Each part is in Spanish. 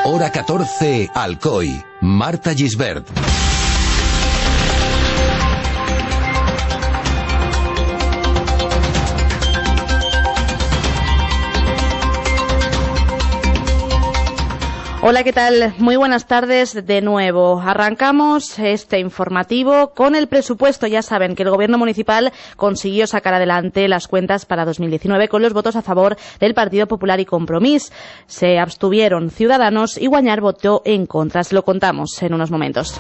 Hora 14, Alcoy. Marta Gisbert. Hola, ¿qué tal? Muy buenas tardes de nuevo. Arrancamos este informativo con el presupuesto. Ya saben que el Gobierno municipal consiguió sacar adelante las cuentas para 2019 con los votos a favor del Partido Popular y Compromís. Se abstuvieron Ciudadanos y Guanyar votó en contra. Se lo contamos en unos momentos.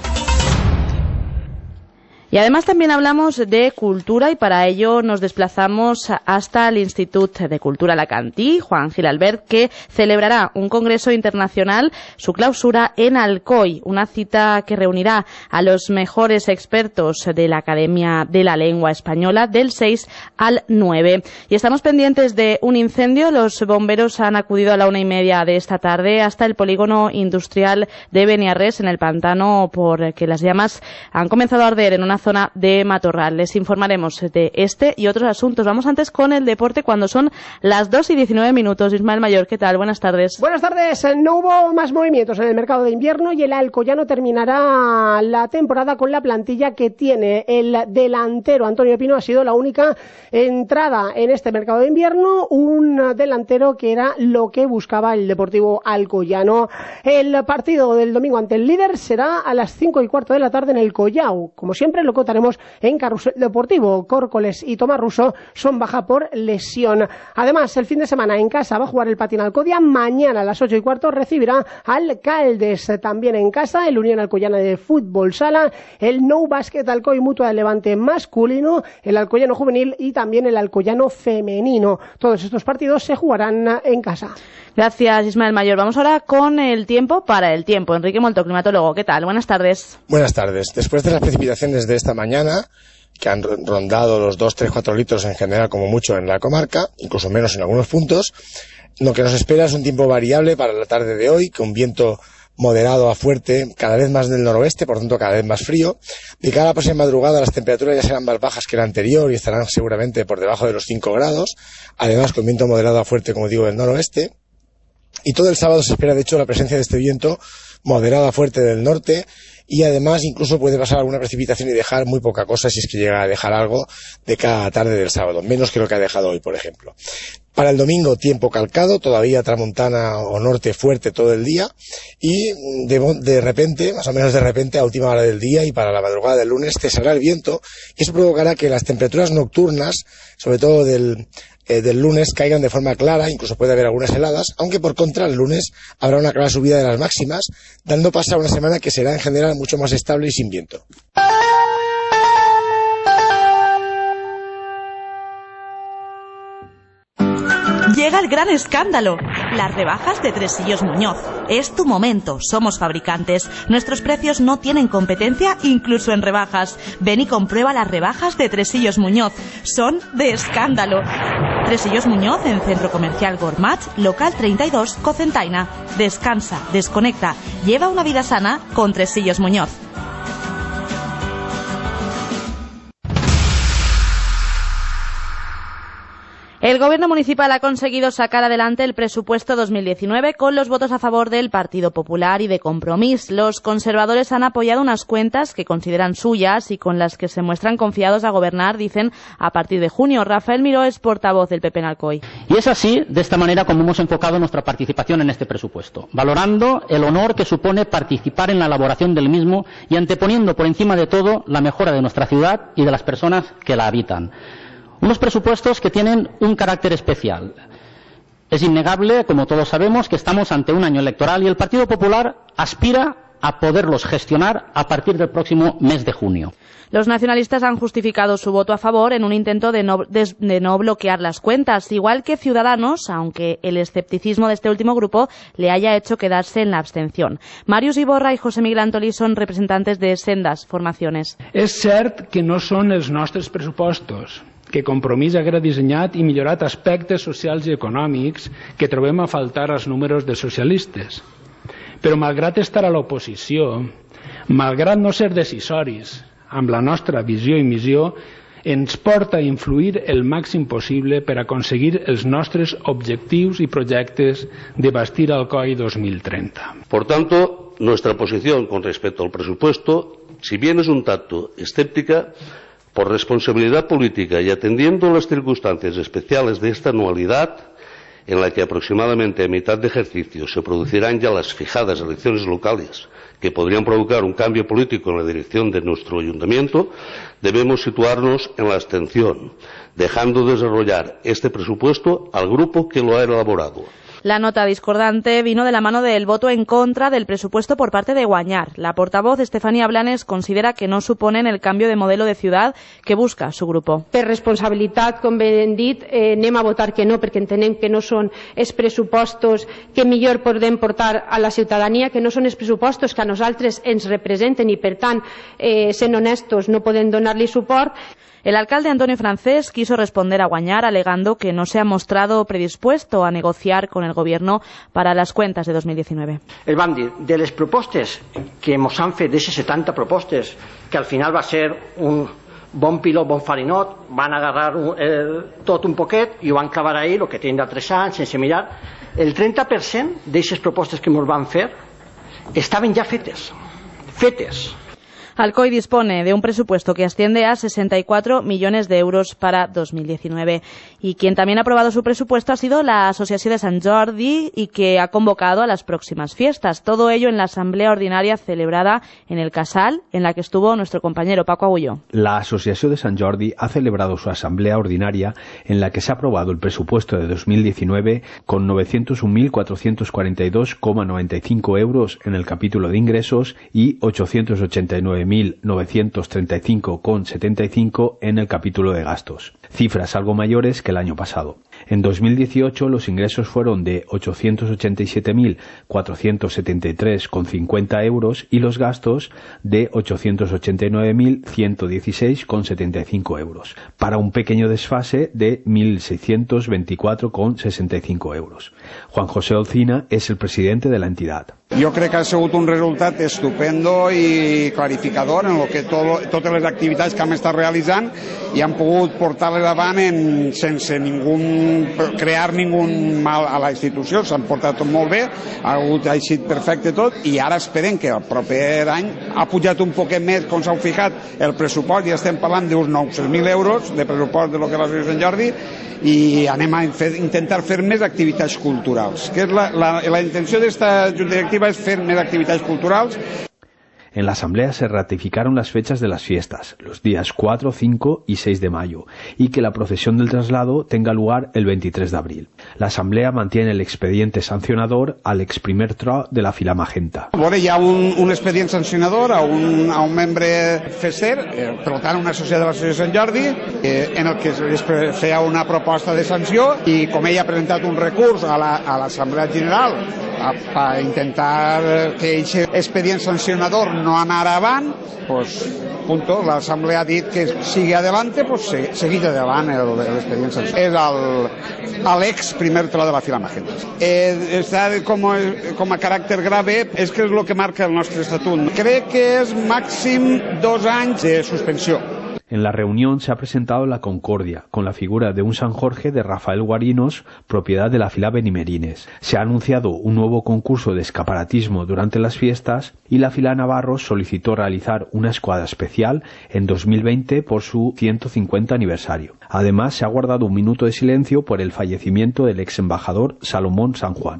Y además también hablamos de cultura y para ello nos desplazamos hasta el Institut de Cultura Alacantí, Juan Gil Albert, que celebrará un congreso internacional, su clausura en Alcoy, una cita que reunirá a los mejores expertos de la Academia de la Lengua Española del 6 al 9. Y estamos pendientes de un incendio. Los bomberos han acudido a la 1:30 de esta tarde hasta el polígono industrial de Beniarrés, en el pantano, porque las llamas han comenzado a arder en una zona de matorral. Les informaremos de este y otros asuntos. Vamos antes con el deporte cuando son las 2:19. Ismael Mayor, ¿qué tal? Buenas tardes. Buenas tardes. No hubo más movimientos en el mercado de invierno y el Alcoyano terminará la temporada con la plantilla que tiene. El delantero Antonio Pino ha sido la única entrada en este mercado de invierno, un delantero que era lo que buscaba el Deportivo Alcoyano. El partido del domingo ante el líder será a las 5:15 de la tarde en el Collao. Como siempre, lo contaremos en Carrusel Deportivo. Córcoles y Tomás Russo son baja por lesión. Además, el fin de semana en casa va a jugar el Patín Alcodia. Mañana a las 8:15 recibirá al Caldes. También en casa el Unión Alcoyana de Fútbol Sala, el Nou Básquet Alcoy Mutua de Levante masculino, el Alcoyano juvenil y también el Alcoyano femenino. Todos estos partidos se jugarán en casa. Gracias, Ismael Mayor. Vamos ahora con el tiempo para el tiempo. Enrique Molto, climatólogo. ¿Qué tal? Buenas tardes. Buenas tardes. Después de las precipitaciones de esta mañana, que han rondado los 2, 3, 4 litros en general como mucho en la comarca, incluso menos en algunos puntos, lo que nos espera es un tiempo variable para la tarde de hoy, con viento moderado a fuerte, cada vez más del noroeste, por tanto cada vez más frío. De cara a la próxima madrugada las temperaturas ya serán más bajas que la anterior y estarán seguramente por debajo de los 5 grados, además con viento moderado a fuerte, como digo, del noroeste. Y todo el sábado se espera, de hecho, la presencia de este viento moderado a fuerte del norte y además incluso puede pasar alguna precipitación y dejar muy poca cosa, si es que llega a dejar algo de cada tarde del sábado, menos que lo que ha dejado hoy, por ejemplo. Para el domingo, tiempo calcado, todavía tramontana o norte fuerte todo el día y de repente, más o menos de repente, a última hora del día y para la madrugada del lunes cesará el viento y eso provocará que las temperaturas nocturnas, sobre todo del lunes, caigan de forma clara, incluso puede haber algunas heladas, aunque por contra el lunes habrá una clara subida de las máximas, dando paso a una semana que será en general mucho más estable y sin viento. Llega el gran escándalo. Las rebajas de Tresillos Muñoz. Es tu momento. Somos fabricantes. Nuestros precios no tienen competencia, incluso en rebajas. Ven y comprueba las rebajas de Tresillos Muñoz. Son de escándalo. Tresillos Muñoz en Centro Comercial Gormat, local 32, Cocentaina. Descansa, desconecta. Lleva una vida sana con Tresillos Muñoz. El Gobierno municipal ha conseguido sacar adelante el presupuesto 2019 con los votos a favor del Partido Popular y de Compromís. Los conservadores han apoyado unas cuentas que consideran suyas y con las que se muestran confiados a gobernar, dicen, a partir de junio. Rafael Miró es portavoz del PP en Alcoy. Y es así, de esta manera, como hemos enfocado nuestra participación en este presupuesto, valorando el honor que supone participar en la elaboración del mismo y anteponiendo por encima de todo la mejora de nuestra ciudad y de las personas que la habitan. Unos presupuestos que tienen un carácter especial. Es innegable, como todos sabemos, que estamos ante un año electoral y el Partido Popular aspira a poderlos gestionar a partir del próximo mes de junio. Los nacionalistas han justificado su voto a favor en un intento de no bloquear las cuentas, igual que Ciudadanos, aunque el escepticismo de este último grupo le haya hecho quedarse en la abstención. Màrius Iborra y José Miguel Antolí son representantes de sendas formaciones. És cert que no són els nostres pressupostos, que Compromís haguera dissenyat i millorat aspectes socials i econòmics que trobem a faltar als números dels socialistes. Però malgrat estar a l'oposició, malgrat no ser decisoris amb la nostra visió i missió, ens porta a influir el màxim possible per aconseguir els nostres objectius y proyectos de Bastir Alcoi 2030. Por tanto, nuestra posición con respecto al presupuesto, si bien es un tanto escéptica, por responsabilidad política y atendiendo las circunstancias especiales de esta anualidad, en la que aproximadamente a mitad de ejercicio se producirán ya las fijadas elecciones locales que podrían provocar un cambio político en la dirección de nuestro ayuntamiento, debemos situarnos en la abstención, dejando desarrollar este presupuesto al grupo que lo ha elaborado. La nota discordante vino de la mano del voto en contra del presupuesto por parte de Guanyar. La portavoz Estefania Blanes considera que no suponen el cambio de modelo de ciudad que busca su grupo. Per responsabilitat, com ben dit, anem a votar que no, perquè entenem que no són els pressupostos que millor podem portar a la ciutadania, que no són els pressupostos que a nosaltres ens representen i, per tant, sent honestos, no podem donar-li suport. El alcalde Antonio Francés quiso responder a Guanyar alegando que no se ha mostrado predispuesto a negociar con el gobierno para las cuentas de 2019. El vam dir, de les propostes que ens han fet, d'aquestes 70 propostes, que al final va ser un bon pilot, bon farinot, van agarrar tot un poquet i ho van clavar ahí, el que tenen de 3 anys, sense mirar. El 30% d'aquestes propostes que ens van fer estaven ja fetes. Alcoi dispone de un presupuesto que asciende a 64 millones de euros para 2019. Y quien también ha aprobado su presupuesto ha sido la Asociación de Sant Jordi y que ha convocado a las próximas fiestas. Todo ello en la asamblea ordinaria celebrada en el Casal, en la que estuvo nuestro compañero Paco Agulló. La Asociación de Sant Jordi ha celebrado su asamblea ordinaria en la que se ha aprobado el presupuesto de 2019 con 901.442,95 euros en el capítulo de ingresos y 889.935,75 en el capítulo de gastos, cifras algo mayores que el año pasado. En 2018 los ingresos fueron de 887.473,50 euros y los gastos de 889.116,75 euros, para un pequeño desfase de 1.624,65 euros. Juan José Olcina es el presidente de la entidad. Jo crec que ha sigut un resultat estupendo i clarificador en el que totes les activitats que hem estat realitzant i han pogut portar-les davant sense crear ningú mal a la institució. S'han portat tot molt bé, ha sigut perfecte tot i ara esperem que el proper any ha pujat un poquet més, com s'heu fijat, el pressupost, ja estem parlant d'uns 900.000 euros de pressupost de lo que és la Sant Jordi i anem a intentar fer més activitats culturals, que és la intenció d'esta junta directiva es fer més activitats culturals. En la asamblea se ratificaron las fechas de las fiestas, los días 4, 5 y 6 de mayo, y que la procesión del traslado tenga lugar el 23 de abril. La asamblea mantiene el expediente sancionador al ex primer tro de la fila magenta. Hi ha un expedient sancionador a un membre FESER, per tant una societat de l'Associació Sant Jordi, en el que es feia una proposta de sanció i com ell ha presentat un recurs a l'Assemblea General per intentar que aquest expedient sancionador no anara avant, l'Assemblea ha dit que sigui adelante, seguir adelante l'expedient sancionador. És l'ex primer tro de la fila magenta. Està com a caràcter grave, és que és el que marca el nostre estatut. Crec que és màxim 2 anys de suspensió. En la reunión se ha presentado la Concordia, con la figura de un San Jorge de Rafael Guarinos, propiedad de la fila Benimerines. Se ha anunciado un nuevo concurso de escaparatismo durante las fiestas y la fila Navarros solicitó realizar una escuadra especial en 2020 por su 150 aniversario. Además, se ha guardado un minuto de silencio por el fallecimiento del ex embajador Salomón San Juan.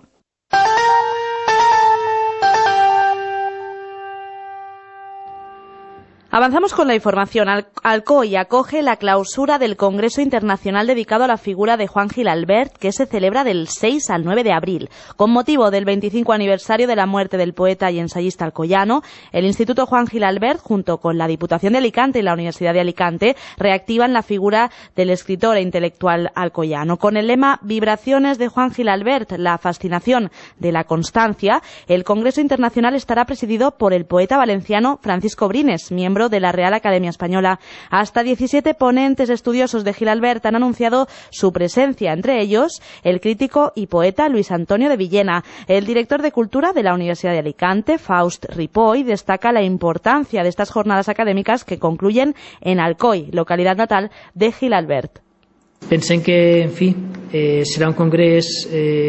Avanzamos con la información. Alcoi acoge la clausura del Congreso Internacional dedicado a la figura de Juan Gil Albert, que se celebra del 6 al 9 de abril. Con motivo del 25 aniversario de la muerte del poeta y ensayista alcoyano, el Instituto Juan Gil Albert, junto con la Diputación de Alicante y la Universidad de Alicante, reactivan la figura del escritor e intelectual alcoyano. Con el lema Vibraciones de Juan Gil Albert, la fascinación de la constancia, el Congreso Internacional estará presidido por el poeta valenciano Francisco Brines, miembro miembro de la Real Academia Española. Hasta 17 ponentes estudiosos de Gilalbert han anunciado su presencia, entre ellos el crítico y poeta Luis Antonio de Villena. El director de Cultura de la Universidad de Alicante, Faust Ripoll, destaca la importancia de estas jornadas académicas que concluyen en Alcoi, localidad natal de Gilalbert. Pensem que, en fi, serà un congrés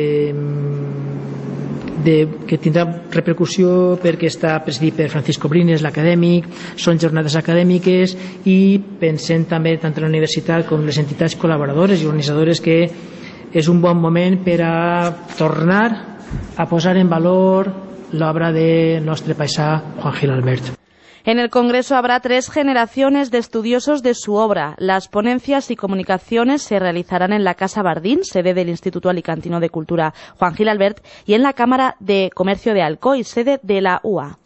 que tindrà repercussió perquè està presidit per Francisco Brines, l'acadèmic, són jornades acadèmiques i pensem també tant la universitat com les entitats col·laboradores i organitzadores que és un bon moment per a tornar a posar en valor l'obra del nostre paisà Juan Gil Albert. En el Congreso habrá 3 generaciones de estudiosos de su obra. Las ponencias y comunicaciones se realizarán en la Casa Bardín, sede del Instituto Alicantino de Cultura Juan Gil Albert, y en la Cámara de Comercio de Alcoi, sede de la UA.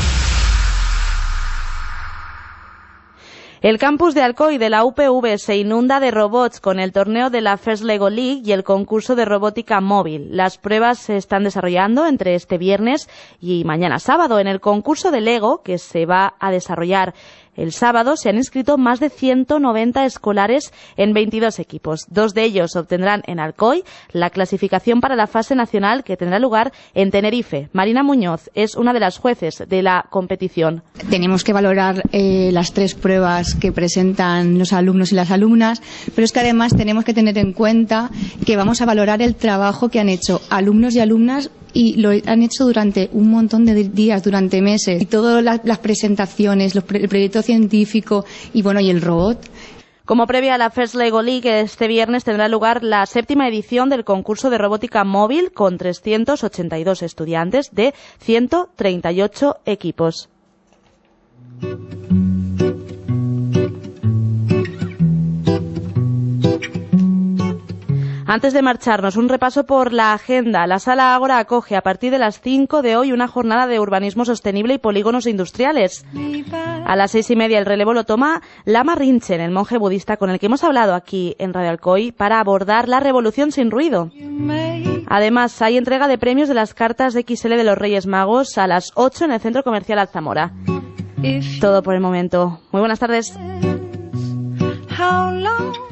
El campus de Alcoi de la UPV se inunda de robots con el torneo de la First Lego League y el concurso de robótica móvil. Las pruebas se están desarrollando entre este viernes y mañana sábado. En el concurso de Lego, que se va a desarrollar el sábado, se han inscrito más de 190 escolares en 22 equipos. 2 de ellos obtendrán en Alcoi la clasificación para la fase nacional que tendrá lugar en Tenerife. Marina Muñoz es una de las jueces de la competición. Tenemos que valorar las 3 pruebas que presentan los alumnos y las alumnas, pero es que además tenemos que tener en cuenta que vamos a valorar el trabajo que han hecho alumnos y alumnas y lo han hecho durante un montón de días, durante meses. Y todas las presentaciones, el proyecto científico y el robot. Como previa a la First Lego League, este viernes tendrá lugar la 7ª edición del concurso de robótica móvil con 382 estudiantes de 138 equipos. Antes de marcharnos, un repaso por la agenda. La Sala Ágora acoge a partir de las 5 de hoy una jornada de urbanismo sostenible y polígonos industriales. A las 6:30 el relevo lo toma Lama Rinchen, el monje budista con el que hemos hablado aquí en Radio Alcoi para abordar la revolución sin ruido. Además, hay entrega de premios de las cartas de XL de los Reyes Magos a las 8 en el Centro Comercial Alzamora. Todo por el momento. Muy buenas tardes.